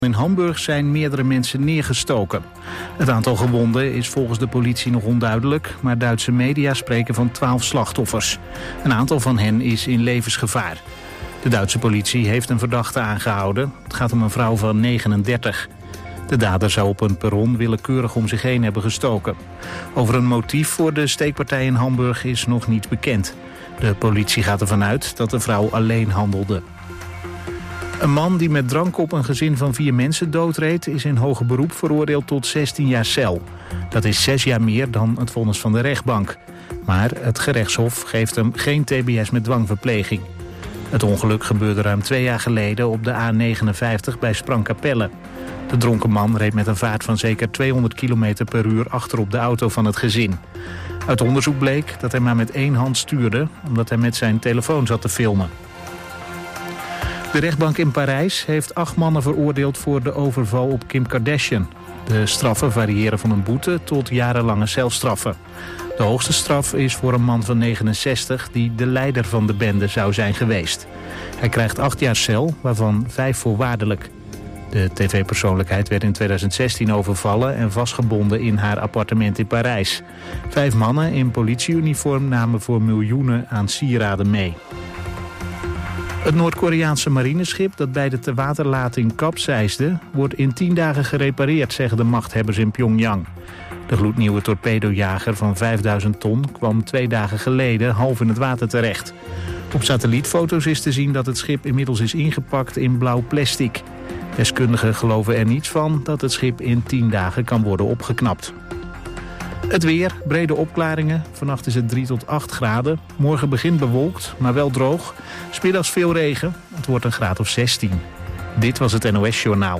In Hamburg zijn meerdere mensen neergestoken. Het aantal gewonden is volgens de politie nog onduidelijk, maar Duitse media spreken van 12 slachtoffers. Een aantal van hen is in levensgevaar. De Duitse politie heeft een verdachte aangehouden. Het gaat om een vrouw van 39. De dader zou op een perron willekeurig om zich heen hebben gestoken. Over een motief voor de steekpartij in Hamburg is nog niet bekend. De politie gaat ervan uit dat de vrouw alleen handelde. Een man die met drank op een gezin van 4 mensen doodreed is in hoger beroep veroordeeld tot 16 jaar cel. Dat is 6 jaar meer dan het vonnis van de rechtbank. Maar het gerechtshof geeft hem geen tbs met dwangverpleging. Het ongeluk gebeurde ruim 2 jaar geleden op de A59 bij Sprangkapelle. De dronken man reed met een vaart van zeker 200 km per uur achter op de auto van het gezin. Uit onderzoek bleek dat hij maar met 1 hand stuurde, omdat hij met zijn telefoon zat te filmen. De rechtbank in Parijs heeft 8 mannen veroordeeld voor de overval op Kim Kardashian. De straffen variëren van een boete tot jarenlange celstraffen. De hoogste straf is voor een man van 69 die de leider van de bende zou zijn geweest. Hij krijgt 8 jaar cel, waarvan 5 voorwaardelijk. De tv-persoonlijkheid werd in 2016 overvallen en vastgebonden in haar appartement in Parijs. 5 mannen in politieuniform namen voor miljoenen aan sieraden mee. Het Noord-Koreaanse marineschip dat bij de tewaterlating kapseisde wordt in 10 dagen gerepareerd, zeggen de machthebbers in Pyongyang. De gloednieuwe torpedojager van 5000 ton kwam 2 dagen geleden half in het water terecht. Op satellietfoto's is te zien dat het schip inmiddels is ingepakt in blauw plastic. Deskundigen geloven er niets van dat het schip in 10 dagen kan worden opgeknapt. Het weer, brede opklaringen. Vannacht is het 3 tot 8 graden. Morgen begint bewolkt, maar wel droog. 's Middags veel regen. Het wordt een graad of 16. Dit was het NOS Journaal.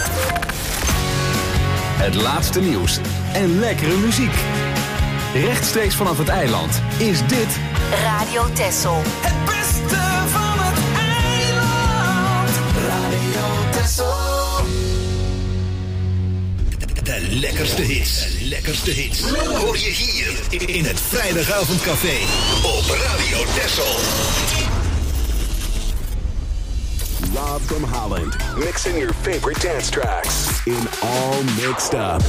Het laatste nieuws en lekkere muziek. Rechtstreeks vanaf het eiland is dit Radio Texel. Het beste van het eiland. Radio Texel. De lekkerste hits. Hoor je hier in het Vrijdagavondcafé op Radio Texel. Rob from Holland, mixing your favorite dance tracks in All Mixed Up.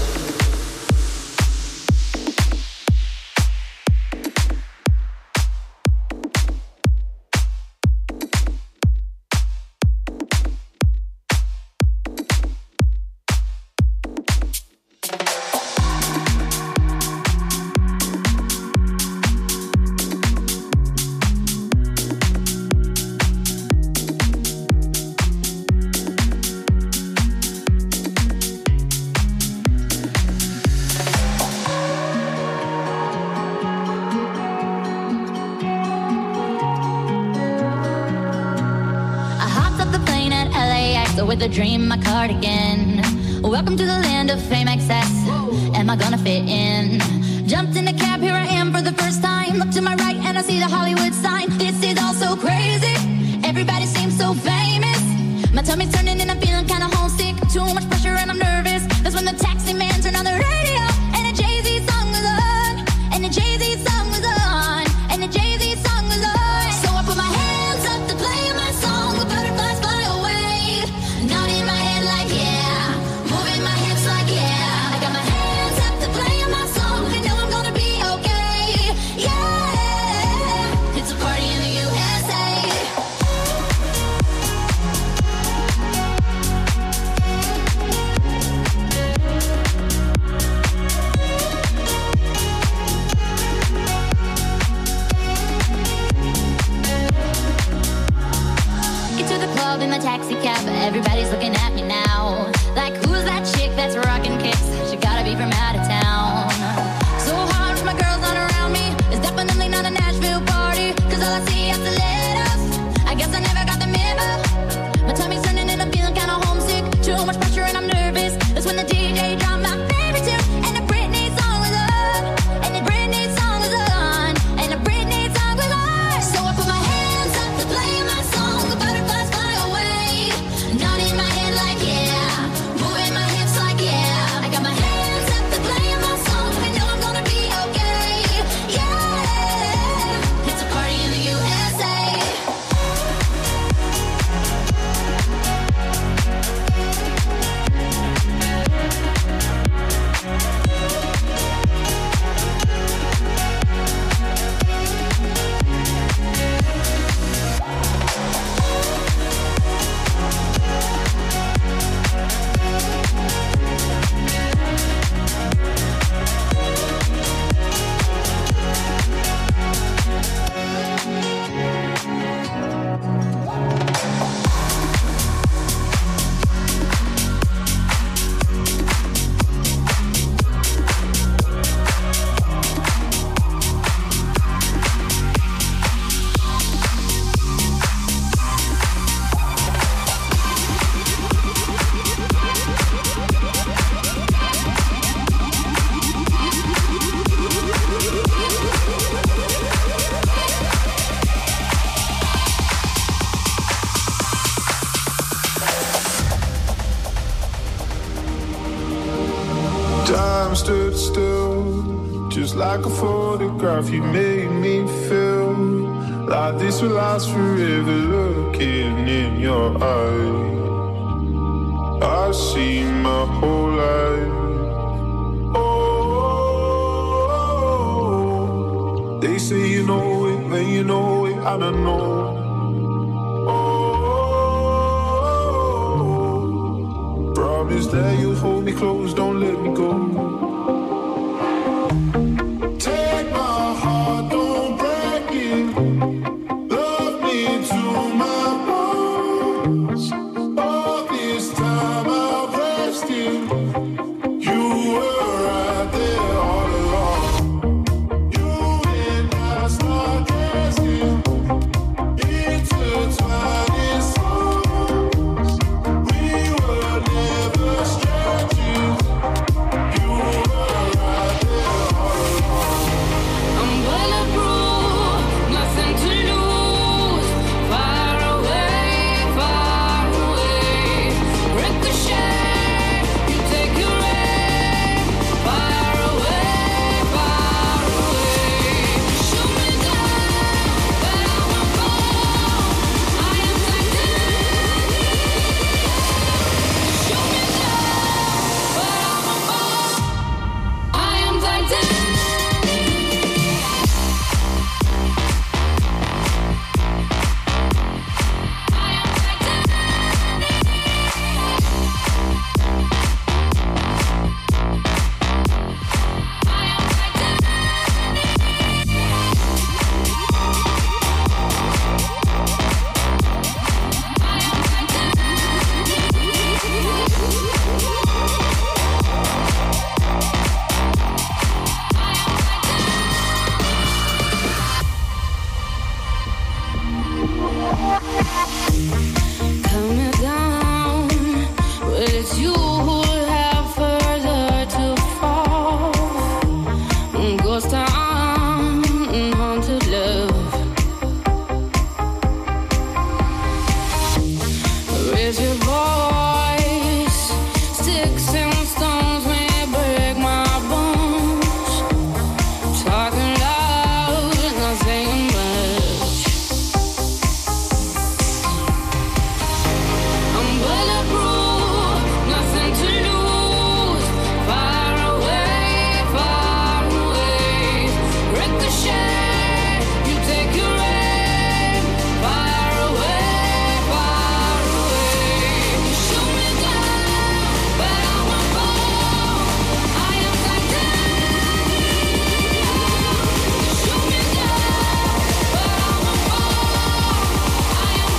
With a dream, my cardigan. Welcome to the land of fame excess. Am I gonna fit in? Jumped in the cab, here I am for the first time. Look to my right and I see the Hollywood sign. This is all so crazy. Everybody seems so famous. My tummy's turning and I'm feeling kinda homesick. Too much pressure and I'm nervous. That's when the taxi man turned on the radio and a Jay-Z song was on. And a Jay-Z song was on. And a Jay-Z song was on. So I put my hands up to play my song. The butterflies fly away. Nodding my head like yeah, moving my hips like yeah. I got my hands up to playing my song. I know I'm gonna be okay. Yeah, it's a party in the USA. Time stood still, just like a photograph. You made me feel like this will last forever. Looking in your eyes, I see my whole life. Oh, they say you know it, when you know it, I don't know. Oh, promise that you'll hold me close, don't let me go. Take my heart, don't break it. Love me to my bones. All this time I've rested. You were right there all along. You and I start asking. Intertwining songs. We were never strangers. You were right there all along. I'm bulletproof, nothing to lose. Far away, ricochet. You take your aim. Far away, shoot me down, but I won't fall. I am Titanic. Shoot me down, but I won't fall. I am Titanic. Coming down, well, it's you who have further to fall. Ghost town, haunted love. Raise your voice. Sticks and stones may break my bones. Talking loud, not saying much. I'm bulletproof, nothing to lose. Far away, ricochet. You take your aim. Far away, shoot me down, but I won't fall. I am Titanic. Shoot me down, but I won't fall. I am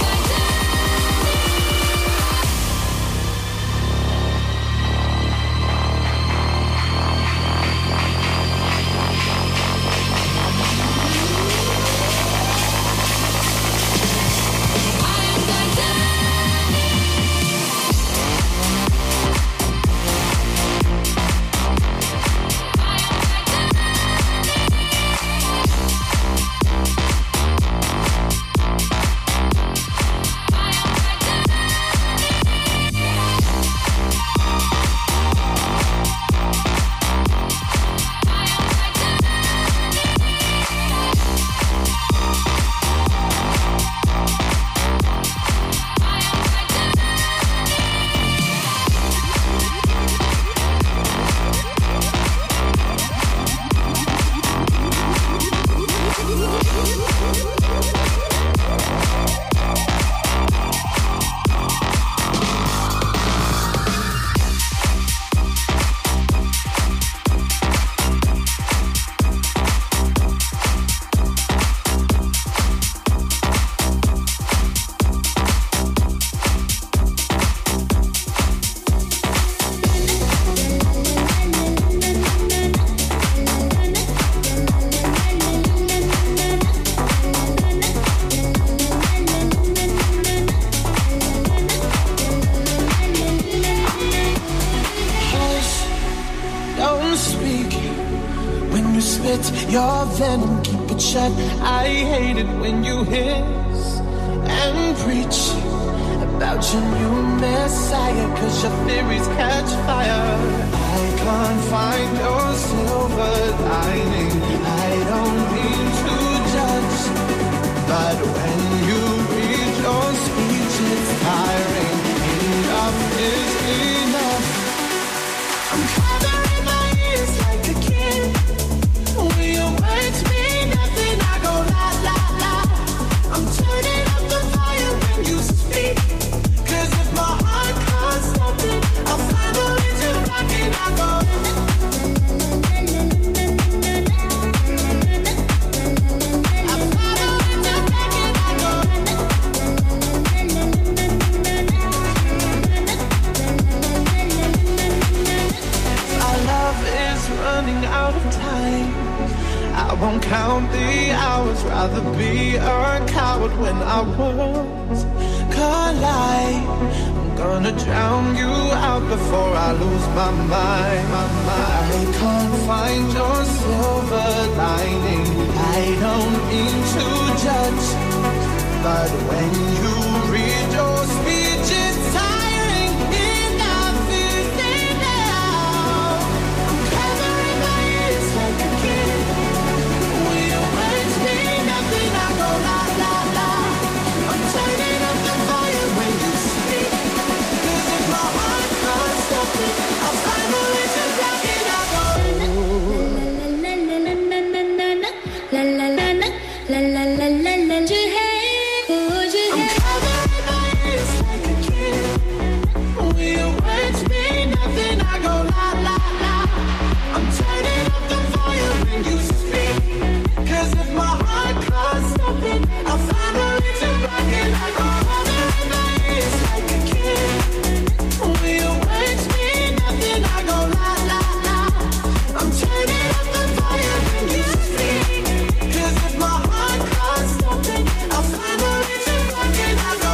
your venom, keep it shut. I hate it when you hiss and preach about your new messiah, 'cause your theories catch fire. I can't find your silver lining. I don't mean to judge, but when you read your speech, it's tiring. Enough is enough. I'm covering my ears like a kid. When your words mean nothing, I go la la la. I'm turning up the fire when you speak. 'Cause if my heart can't stop it, I'll find a way to rock it. I go. Running out of time, I won't count the hours. Rather be a coward when our worlds collide. I'm gonna drown you out before I lose my mind. I can't find your silver lining. I don't mean to judge, but when you read your speech, it's tiring. Enough is enough. I'm covering my ears like a kid. When your words mean nothing, I go la la la. I'm turning up the fire when you speak. 'Cause if my heart can't stop it, I'll find a way to rock it. I go. La la la la la la la la la. I'm covering my ears like a kid. When your words mean nothing, I go la la la. I'm turning up the fire when you speak. 'Cause if my heart can't stop it, I'll find a way to rock it. I go covering my ears like a kid. When your words mean nothing, I go la la la. I'm turning up the fire when you speak. 'Cause if my heart can't stop it, I'll find a way to rock it. I go.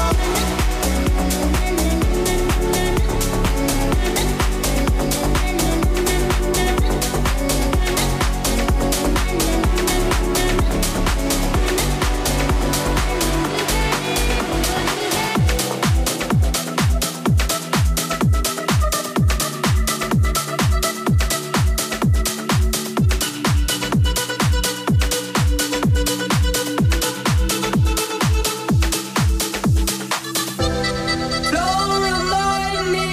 Don't remind me,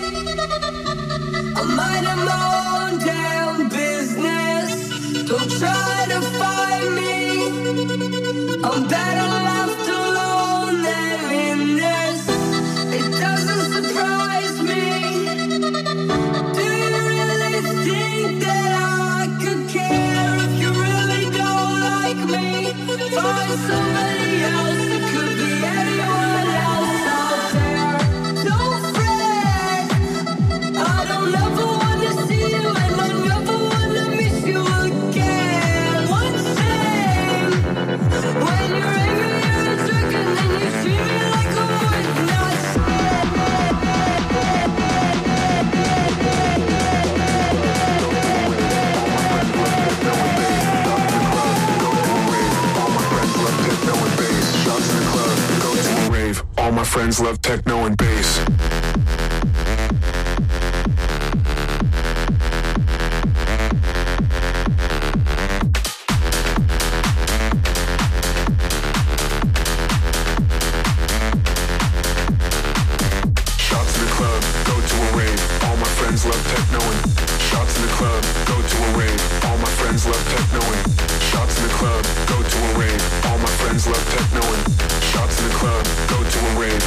I might have my own damn business. Don't try to find me, I'm better left alone than in this. It doesn't surprise me. Do you really think that I could care if you really don't like me? Find somebody else, it could be anyone else out there. Don't fret, I don't ever wanna see you, and I never wanna miss you again. One shame, when you're angry and a drunk, and then you treat me like I'm worth not shit. All my friends love techno and bass. Shots in the club, go to a rave. All my friends love techno and shots in the club, go to a rave. All my friends love techno and shots in the club, go to a rave. All my friends love techno and shots in the club, go to a rave.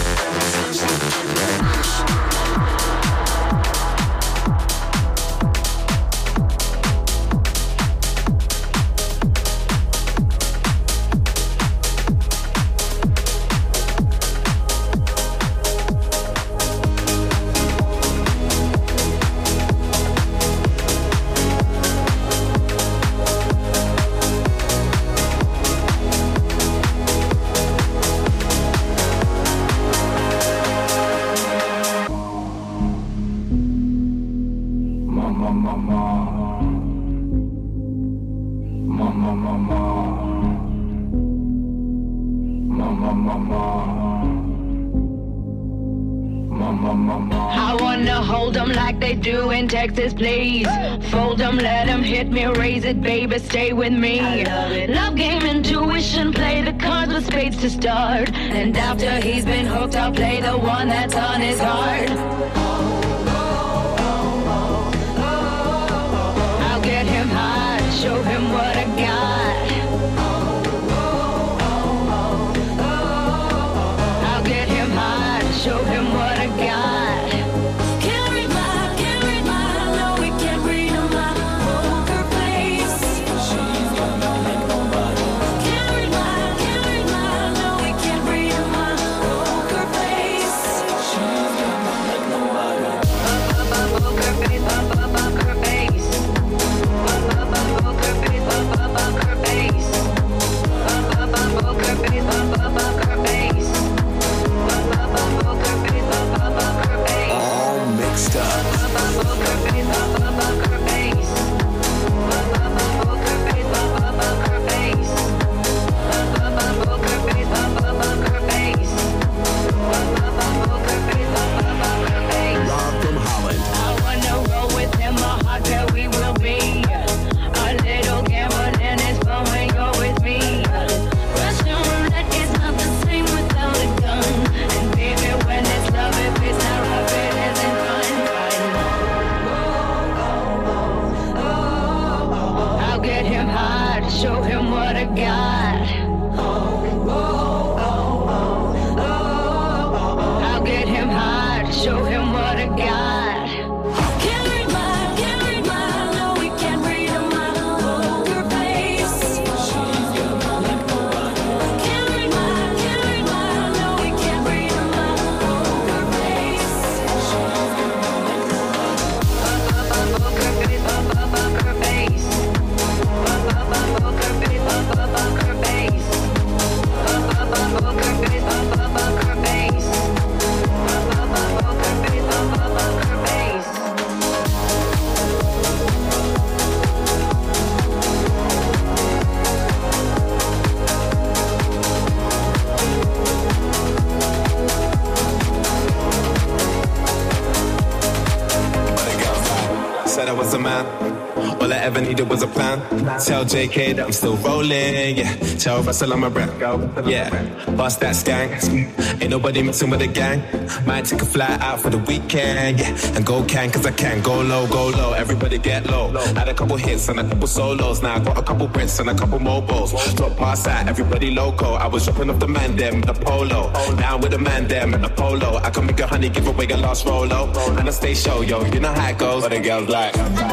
I wanna hold them like they do in Texas, please. Fold them, let them hit me, raise it, baby, stay with me. Love game, intuition, play the cards with spades to start. And after he's been hooked, I'll play the one that's on his heart. I'll get him high, show him what I got. I'll get him high, show him what I got. Tell JK that I'm still rolling, yeah. Tell Russell I'm a rap, yeah. Bust that skank, ain't nobody messing with the gang. Might take a flight out for the weekend, yeah. And go cause I can, go low, everybody get low. Had a couple hits and a couple solos, now I got a couple Brits and a couple mobiles. Drop past that, everybody loco. I was dropping off the man them, the polo. Now I'm with the man them and the polo. I can make a honey, give away a last rolo. And I stay show, yo, you know how it goes. What the girls like.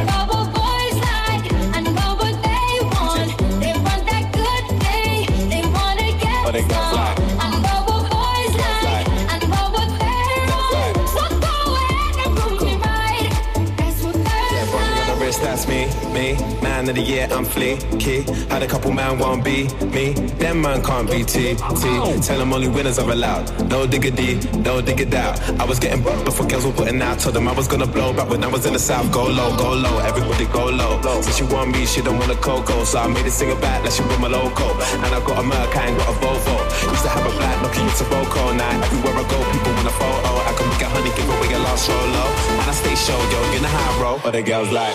They go fly. I know what boys like. I know what they want. So go ahead and prove me right. That's what girls like. On the wrist, that's me. Man of the year, I'm fleeky. Had a couple man won't be me. Them man can't be T. Tell them only winners are allowed. No diggity, no dig it out. I was getting booked before girls were putting out. Told them I was gonna blow back when I was in the south. Go low, everybody go low. So she want me, she don't want a cocoa. So I made it sing it back like she want my loco. And I got a Merc, I ain't got a Volvo. Used to have a black Nokia, it's a Roco. Now everywhere I go, people want a photo. I can make a honey, give away a last solo. And I stay show, yo, you know how I roll. But the girls like.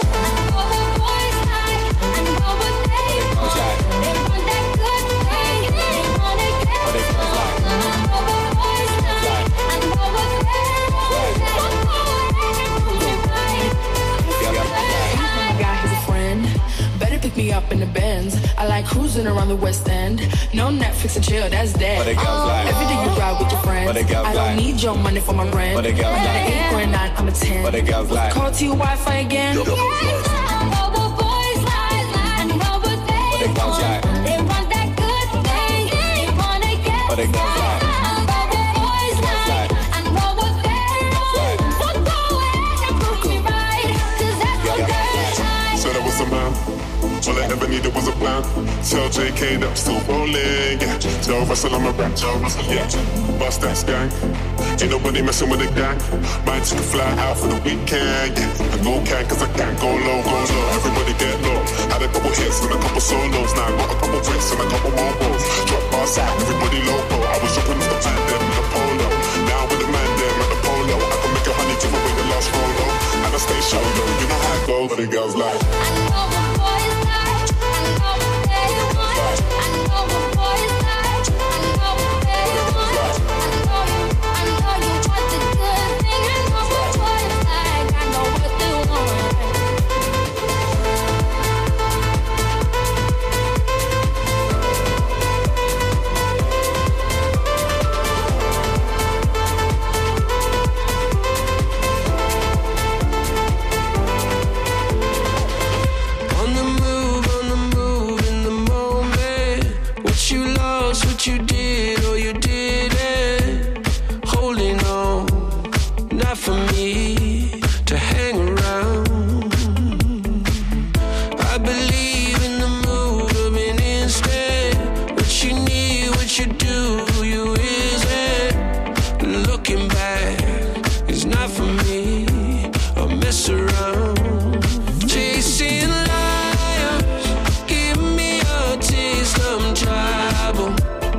Me up in the Benz. I like cruising around the West End. No Netflix and chill, that's dead. Every day you ride with your friends. I don't need your money for my rent. I'm not an 8 or a 9, I'm a 10. Call to your Wi-Fi again. I know what boys like. I know what they want. They want that good thing. They wanna get They go fly. I know what boys like. I know what they want. So go ahead and prove me right. 'Cause that's what girls like. Said I was a man. All I ever needed was a plan. Tell JK that I'm still rolling, yeah. Tell Russell I'm a rap, yeah. Bust that skank. Ain't nobody messing with the gang. Might take a fly out for the weekend, yeah. And go cause I can, go low, everybody get low. Had a couple hits and a couple solos. Now I got a couple Brits and a couple mobiles. Drop bars out, everybody loco. I was dropping off the man them in the polo. Now with the man them at the polo. I can But the girls like. I know what boys like. I know what they want. I know what boys like. I know what they want. I know you want the good thing. I know what boys like. I know what they want. You did or you didn't, holding on, not for me to hang around. I believe in the mood of an instant. What you need, what you do, you isn't. Looking back is not for me. I'll mess around, chasing liars. Give me a taste of trouble.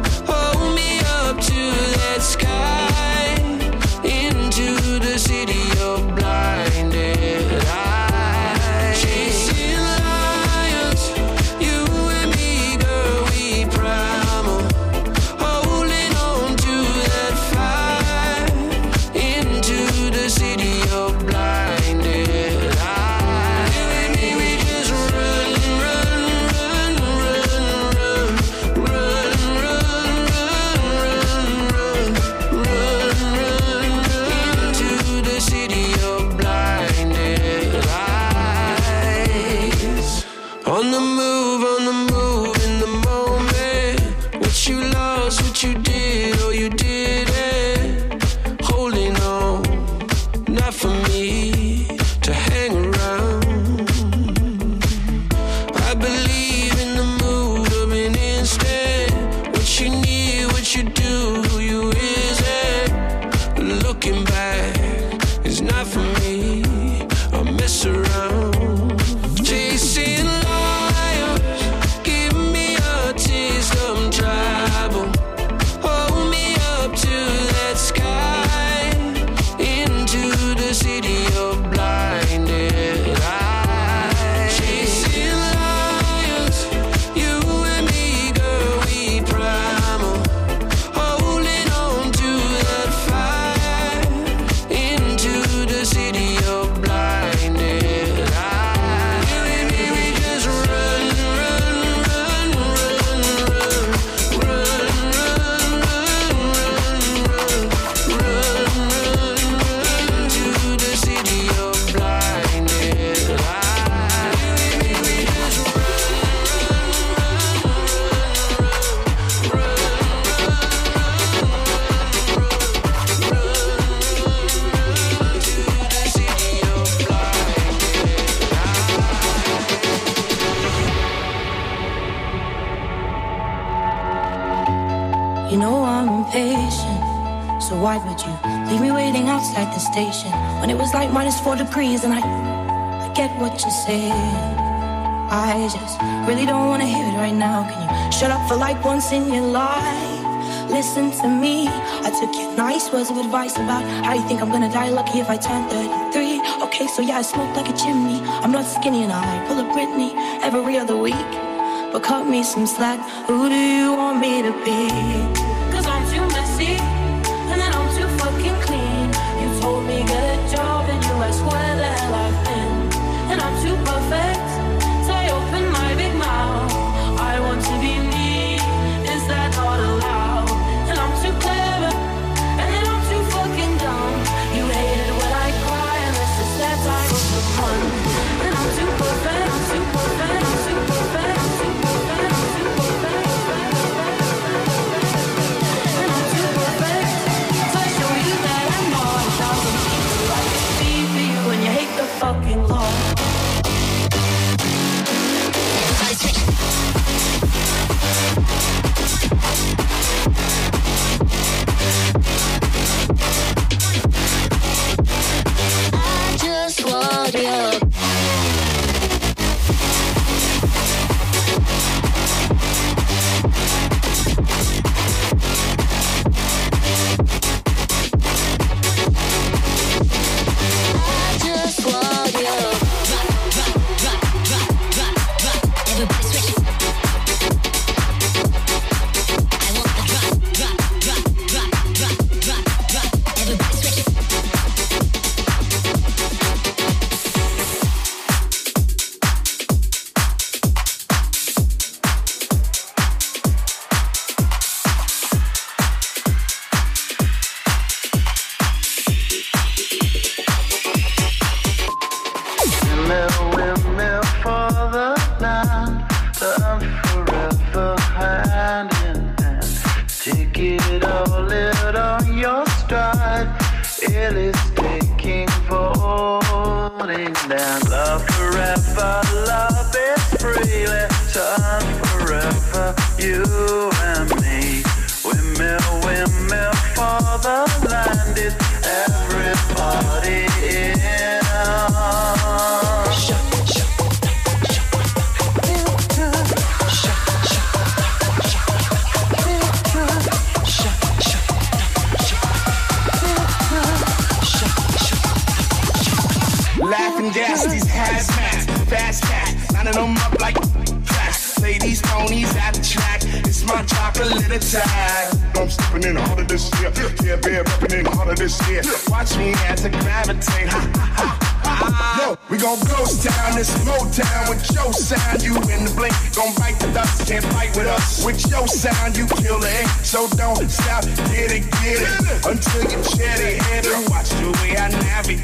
Sky into the city of blinded eyes. Chasing lions, you and me, girl, we primal. Holding on to that fire into the city of blinded eyes. You and me, we just run, run, run, run, run, run, run. On the move, in the moment. What you lost, what you did, or you didn't. Holding on, not for me to hang around. I believe in the mood of an instant. What you need, what you do, you isn't. Looking back is not for me. I'll mess around. Chasing liars, give me a taste of trouble. Hold me up to that sky, into the city of blinded eyes. Chasing liars, you and me, girl, we primal. Holding on to that fire, into the city of blinded eyes. You and me, we just run, run, run, run, run, run, run, run, run, run, to the city of blinded eyes. You and me, we just run, run, run, run, You know I'm impatient, so why would you leave me waiting outside the station when it was like -4 degrees and I get what you're saying. I just really don't want to hear it right now. Can you shut up for like once in your life? Listen to me. I took your nice words of advice about how you think I'm gonna die lucky if I turn 33. Okay, so yeah, I smoke like a chimney. I'm not skinny and I pull a Britney every other week. But cut me some slack. Who do you want me to be? 'Cause I'm too messy and then I'm too fucking clean. You told me get a job and you asked where the hell I've been. And I'm too perfect, so I open my big mouth. I want to be me, is that not allowed? And I'm too clever, and then I'm too fucking dumb. You hate it when I cry, and that's just that type of the fun. And I'm too perfect, I'm too perfect, I'm too perfect, I'm too perfect, I'm too perfect. And I'm too perfect, so I show you that I'm not 1,000 people. I can be for you when you hate the fucking law. I just want you. I just want you. counting down. Love forever, love is freely turn forever, you and me. Windmill, windmill for the land is everybody in. Laughing gas, these hazmats, fast cat, lining them up like tracks. Play these ponies at the track, it's my chocolate attack. I'm stepping in the heart of this year, yeah, bear repping in the heart of this year. Watch me as I gravitate, ha, ha, ha, ha. Yo, we gon' ghost town, this Motown with your sound, you in the blink, gon' bite the dust, can't fight with us. With your sound, you kill it, so don't stop, get it, until you cherry hit it. Watch the way I navigate.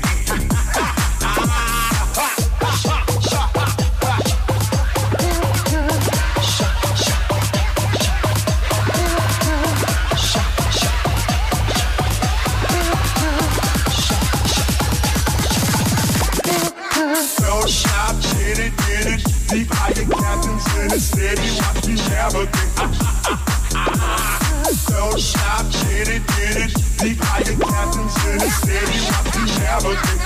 Deep higher captains in the city, watch me navigate. Don't stop, get it. Deep higher captains in the city, watch me navigate.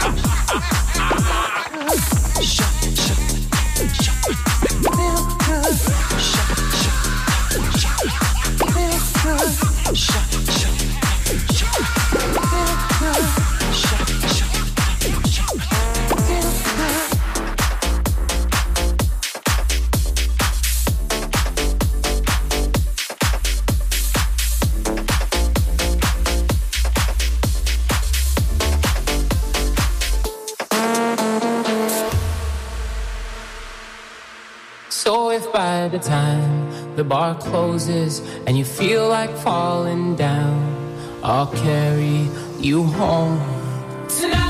So if by the time the bar closes and you feel like falling down, I'll carry you home tonight.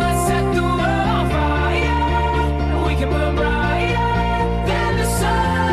Sun.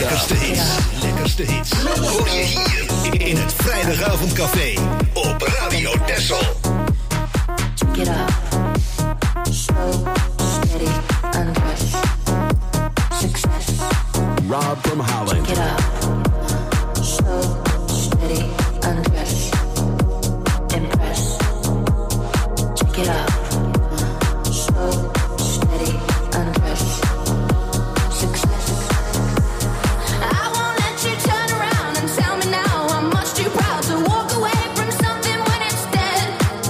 lekkerste hits. Lekkerste hits. Hoor je hier in het Vrijdagavondcafé op Radio Texel. Check it out. Slow, steady, and rush. Success. Rob from Holland. Check it out. Slow, steady, and rush. Impress. Check it out. Slow, steady, and rush. Success. I won't let you turn around and tell me now I'm much too proud to walk away from something when it's dead.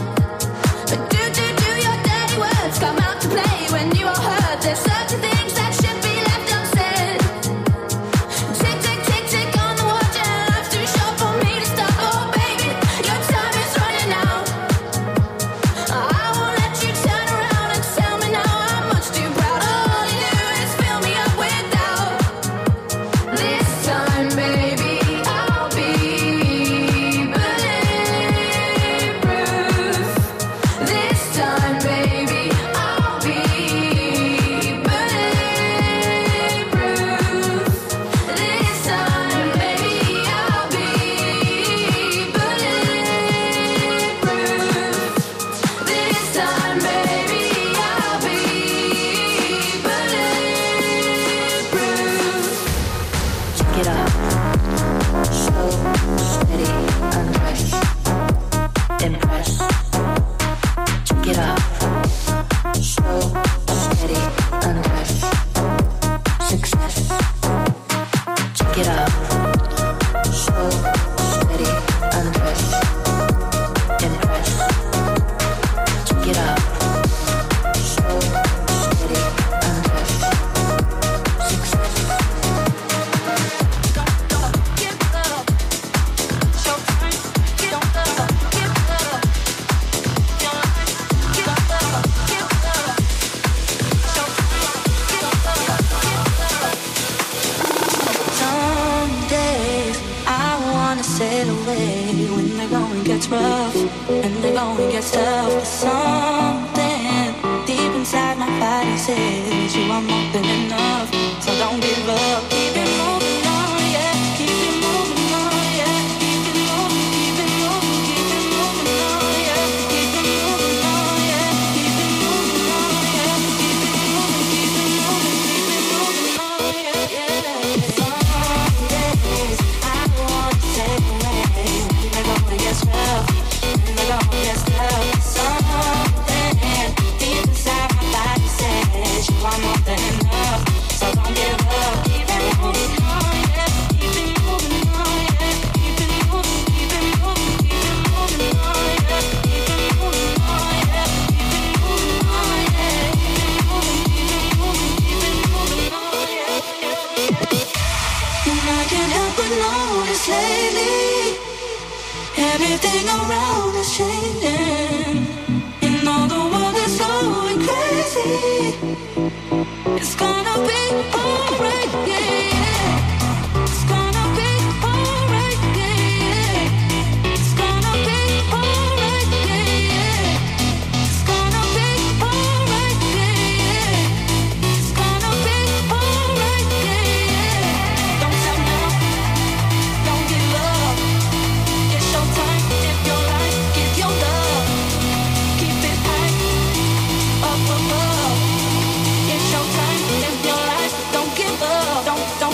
Do your dirty words come out to play when you are hurt? There's certain things that should be left unsaid. Tick, tick, tick, tick on the watch and life's too short for me to stop. Oh baby, your time is running out. I won't let you turn around and tell me now I'm much too proud. All you do is fill me up with doubt. This time, baby, I'll be bulletproof. This time, baby, I'll be bulletproof. This time, baby, I'll be bulletproof. This time, baby, I'll be bulletproof. Check it out. Slow, steady, and rush. Impress. Check it out. Slow, steady, and rush. Success. Check it out. Slow, steady, and rush. Impress. Check it out. Slow, steady, and rush. Success. Some days I wanna sail away when the going gets rough and the going gets tough. But something deep inside my body says you are more than enough. So don't give up, keep it moving on, yeah. Keep it moving on, yeah. Keep it moving, keep it moving, keep it moving on, yeah. Keep it moving on, yeah. Keep it moving on, yeah. Keep it moving, keep it moving, keep it moving on, yeah, yeah. Some days I wanna sail away when the going gets rough, when the going gets tough. Something deep inside my body says you are more than enough. So don't give up, keep it moving on, yeah. Keep it moving on, yeah. Keep it moving, keep it moving, keep it moving on, yeah. Keep it moving on, yeah. Keep it moving on, yeah. Keep it moving, keep it moving, keep it moving on, yeah. And I can't help but notice lately everything around is changing. And all the world is going crazy. It's gonna be alright, yeah, yeah. It's gonna be alright, yeah, yeah. It's gonna be alright, yeah, yeah. It's gonna be alright, yeah, yeah. It's gonna be alright, yeah, yeah. Don't stop now, don't give up. It's your time, live your life, give your love. Keep it high, up above. It's your time, live your life, don't give up. Don't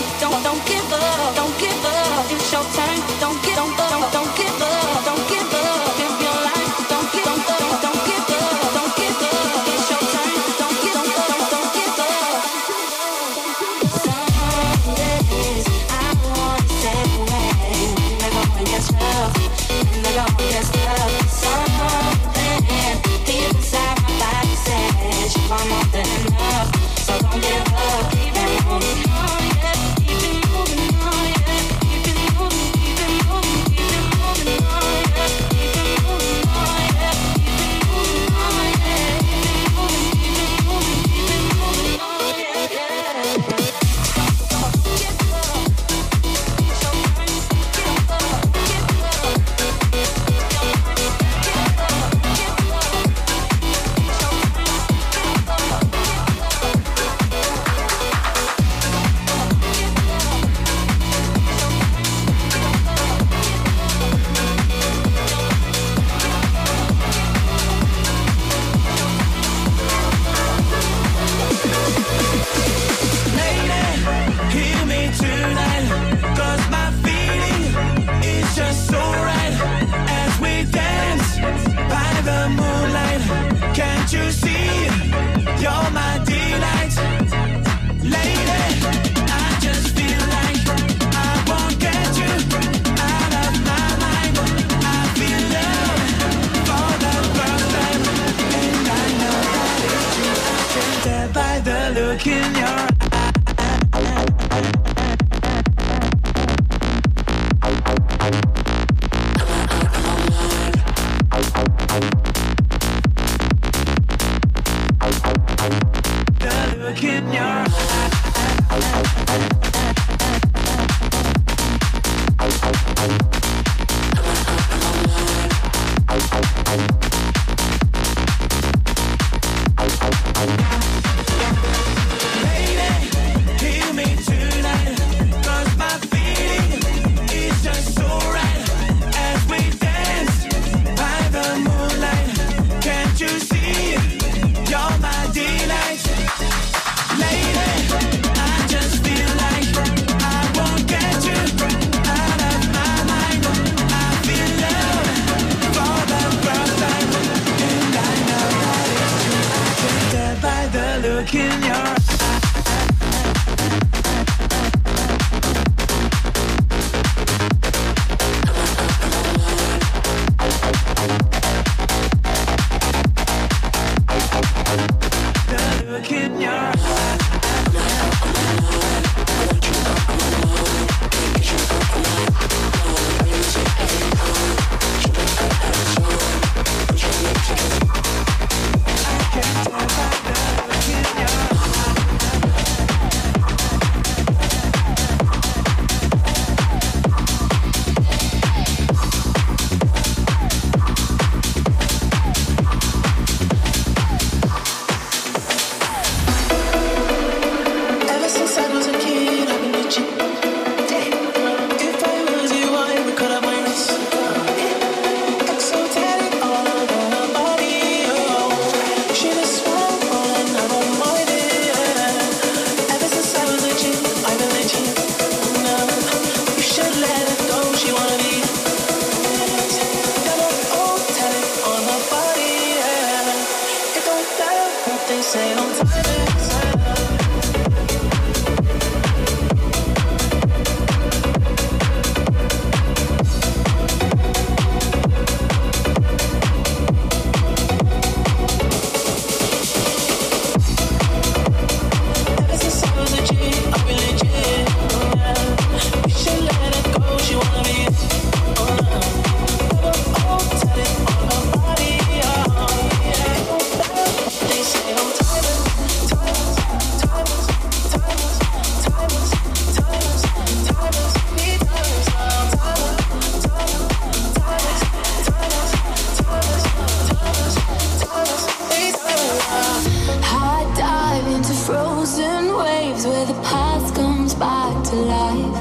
past comes back to life.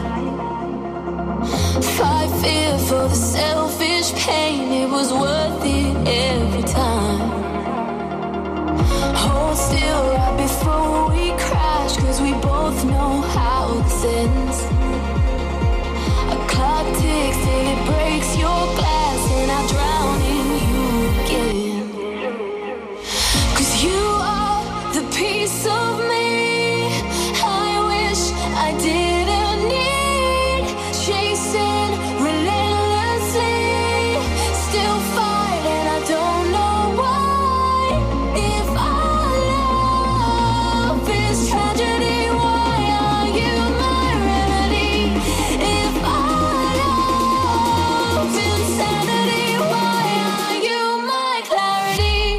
Fight fear for the selfish pain, it was worth it every time. Hold still right before we crash, cause we both know how this ends. A clock ticks till it breaks your glass, and I drown in you again. Cause you are the piece of me I wish I didn't need. Chasing relentlessly, still fight and I don't know why. If our love is tragedy, why are you my remedy? If our love is insanity, why are you my clarity?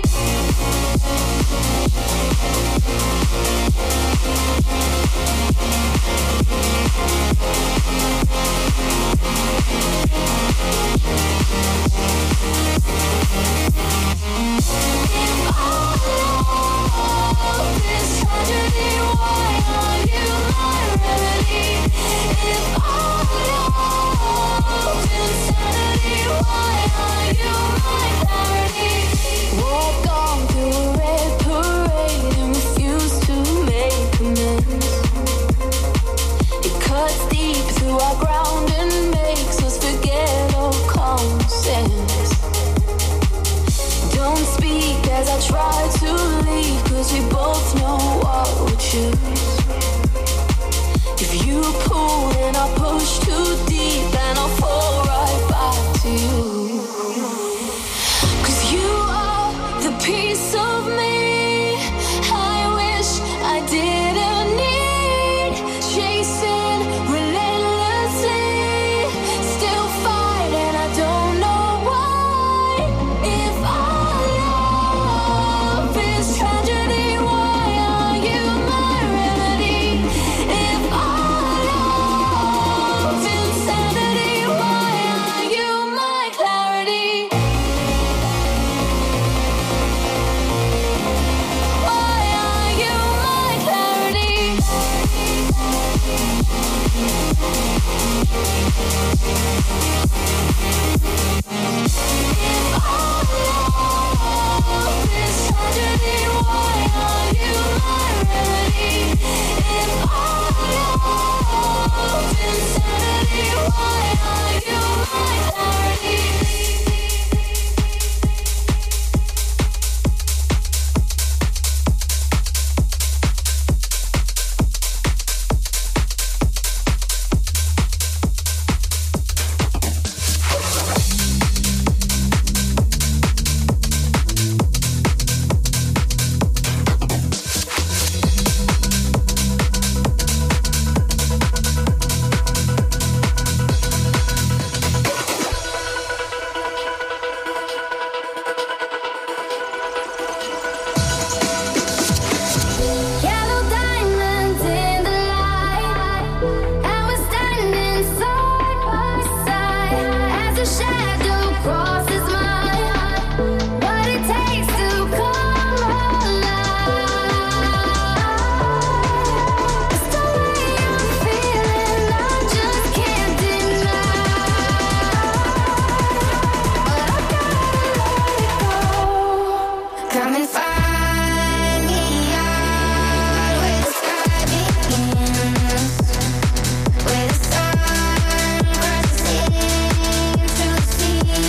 Walk on through a red parade and refuse to make amends. It cuts deep through our ground and makes us forget all common sense. Don't speak as I try to leave, cause we both know what we choose. If you pull then I'll push too deep and I'll fall right back to you. Cause you are the piece of me I wish I didn't need. Chasing relentlessly, still fight and I don't know why. If our love is tragedy, why are you my remedy? If our love is insanity, why are you my clarity? Why are you my clarity? If our love is tragedy, why are you my remedy? If our love is insanity, why are you my clarity? Yellow diamonds in the light, and we're standing side by side as a shadow crosses mine. What it takes to come alive. It's the way I'm feeling, I just can't deny. But I gotta let it go. Come and find me out where the sky begins, where the sun crashes into the sea.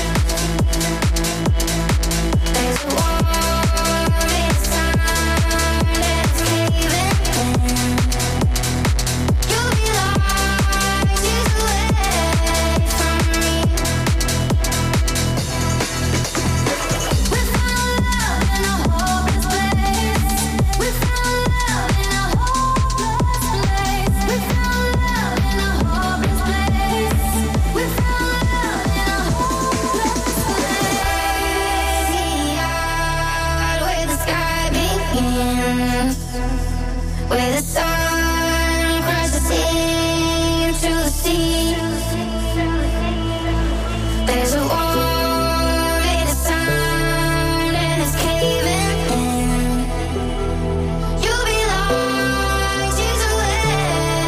There's a warm sound that's caving in. You'll be light years away from me. We found love in a hopeless place. We found love in a hopeless place. We found love in a hopeless place. We found love in a hopeless place. Out where the sky begins, where the sun crashes into the sea. There's a warm sound and it's caving in. You'll be light years away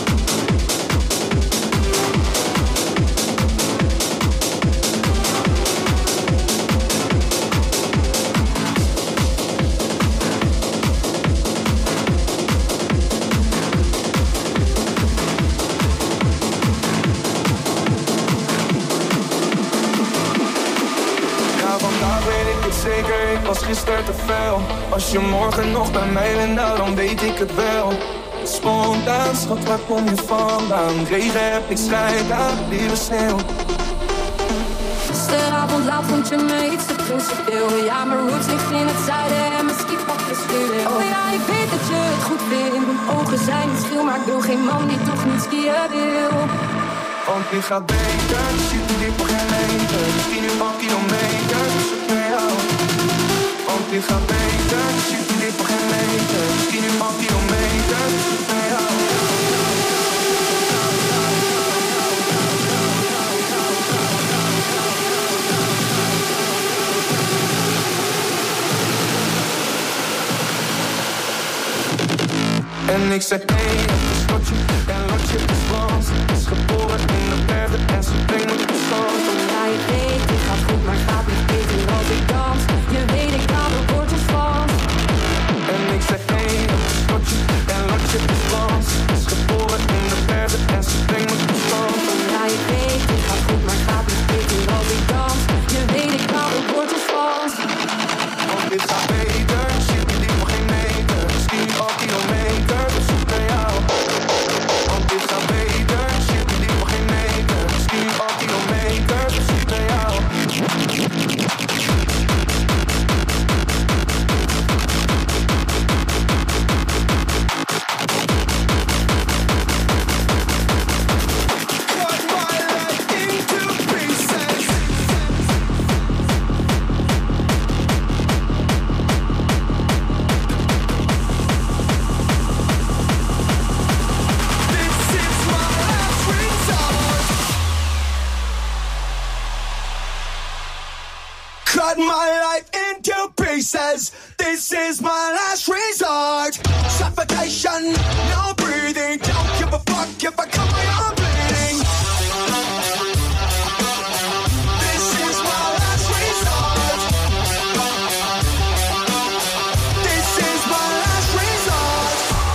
was gisteren te veel. Als je morgen nog bij mij bent, nou dan weet ik het wel. Spontaan, schat, waar kom je vandaan? Regen heb ik scheid aan, lieve sneeuw. Gisteravond laat vond je me iets te principieel. Ja, mijn roots ligt in het zuiden en mijn skipak is fluweel. Oh ja, ik weet dat je het goed vindt. Mijn ogen zijn niet stil, maar ik wil geen man die toch niet skiën wil. Want dit gaat beter, zit er diep op geen meter. Misschien een paar kilometer, dus ik bij jou. Want dit gaat beter, zit er diep op geen meter. Misschien een paar kilometer, dus ik bij jou. En ik zeg nee, het is Lotje en Lotje is Frans. Het is geboren in de bergen en ze brengt me tot stand. Ja, je weet, het gaat goed, maar gaat niet beter als ik dans. Je weet, ik hou de woordjes van. En ik zeg nee, het is Lotje en Lotje is Frans. Het is geboren in de bergen en ze brengt me tot stand. Ja, je weet, het gaat goed, maar gaat niet beter als ik dans. Je weet, ik hou de woordjes van. Want dit gaat beter, zit niet diep voor geen meter. Misschien al kilometer, dus ik bij jou. Want dit gaat beter, zit niet diep voor geen meter. Misschien al kilometer, dus ik bij jou. Cut my life into pieces. This is my last resort. Suffocation, no breathing. Don't give a fuck if I come out bleeding. This is my last resort. This is my last resort.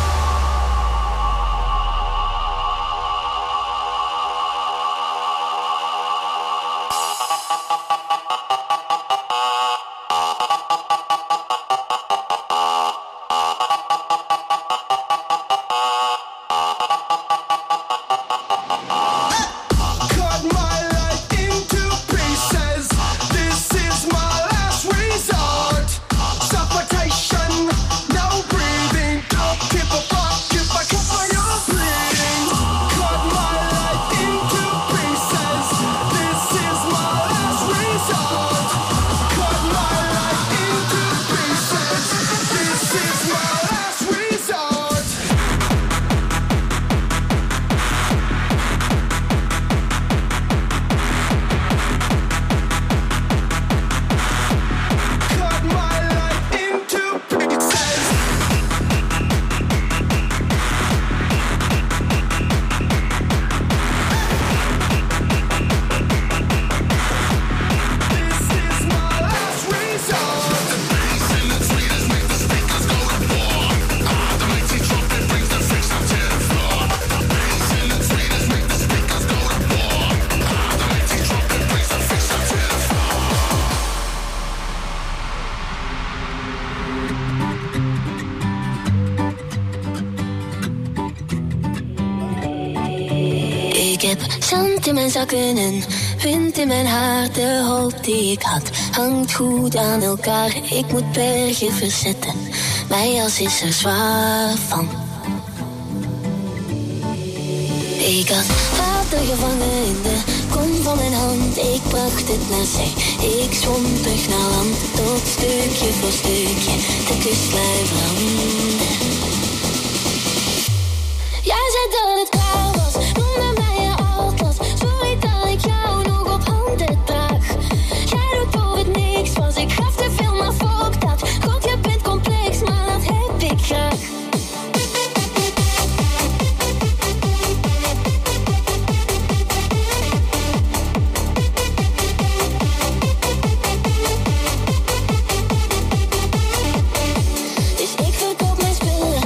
Zand in mijn zakken en wind in mijn haar. De hoop die ik had hangt goed aan elkaar. Ik moet bergen verzetten, mijn jas is er zwaar van. Ik had water gevangen in de kom van mijn hand. Ik bracht het naar zee, ik zwom terug naar land. Tot stukje voor stukje de kustlijn veranderde. Jij zei dat het klaar was, noemde mij je atlas. Sorry dat ik jou nog op handen draag. Jij doet of het niks was, ik gaf te veel, maar fuck dat. God, je bent complex, maar dat heb ik graag. Dus ik verkoop mijn spullen